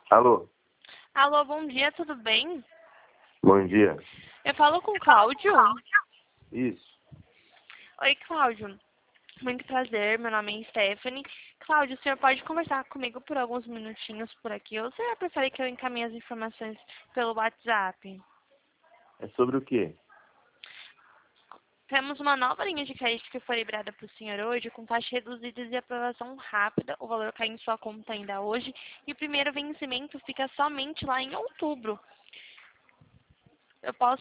Alô, Alô, bom dia, tudo bem? bom dia. Eu falo com o Cláudio. Isso. Oi, Cláudio. Muito prazer, meu nome é Stephanie. Cláudio, o senhor pode conversar comigo por alguns minutinhos por aqui? Ou o senhor prefere que eu encaminhe as informações pelo WhatsApp? É sobre o quê? Temos uma nova linha de crédito que foi liberada para o senhor hoje, com taxa reduzida e aprovação rápida. O valor cai em sua conta ainda hoje. E o primeiro vencimento fica somente lá em outubro. Eu posso